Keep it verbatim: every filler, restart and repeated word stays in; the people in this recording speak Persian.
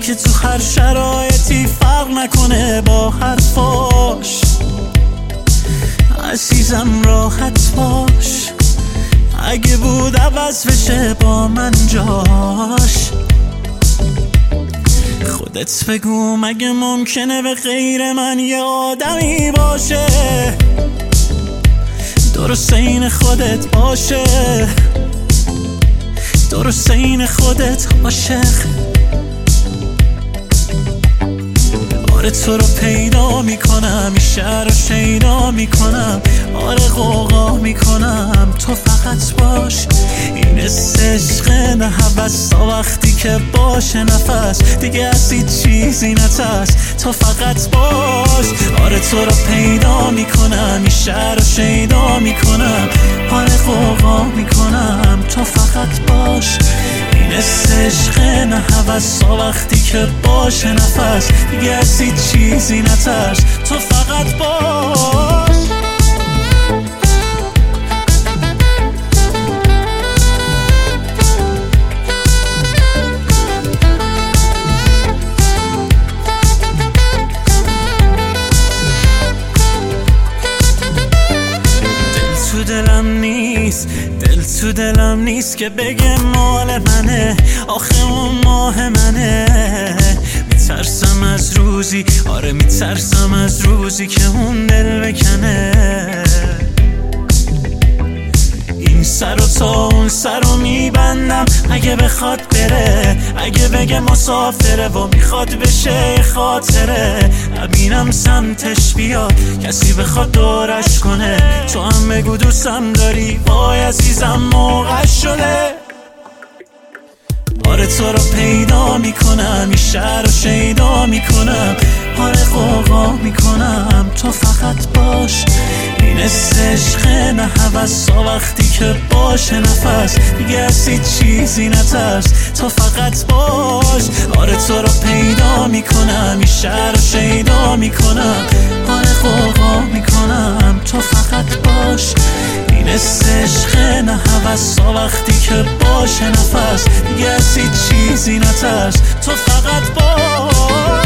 که تو هر شرایطی فرق نکنه با حرفاش. عزیزم راحت باش، اگه بود عوض بشه با من جاش. خودت بگو مگه ممکنه به غیر من یه آدمی باشه درست این خودت باشه، درست این خودت عاشق. آره تو رو پیدا میکنم، این شهر رو شیدا میکنم، آره غوغا میکنم، تو فقط باش. این عشق نه هوس تا وقتی که باشه نفس دیگه از هیچ چیزی نترس، تو فقط باش. آره تو رو پیدا میکنم، این شهر رو شیدا میکنم، آره غوغا میکنم، تو فقط باش. این عشق نه هوس تا وقتی که باشه نفس دیگه از هیچ چیزی نترس، تو فقط باش. دل تو دلم نیست، دل تو دلم نیست که بگه مال منه، آخه اون ماه منه. میترسم از روزی، آره میترسم از روزی که اون دل بکنه. این سر و تا اون سر رو میبندم اگه بخواد بره، اگه بگه مسافره و میخواد بشه خاطره. نبینم سمتش بیاد کسی بخواد دورش کنه، تو هم بگو دوستم داری، وای عزیزم موقع شده. آره تو رو پیدا میکنم، این شهر رو شیدا میکنم، آره غوغا میکنم، تو فقط باش. این عشق نه هوس تا وقتی که باشه نفس دیگه از هیچ چیزی نترس، تو فقط باش. آره تو رو پیدا میکنم، این شهر رو شیدا میکنم، آره غوغا میکنم، تو فقط باش. این عشق نه هوس تا وقتی که باشه نفس دیگه از هیچ چیزی نترس، تو فقط باش.